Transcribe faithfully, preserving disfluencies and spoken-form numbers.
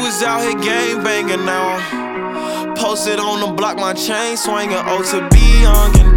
was out here gang banging now. Posted on the block, my chain swinging. Oh, to be young and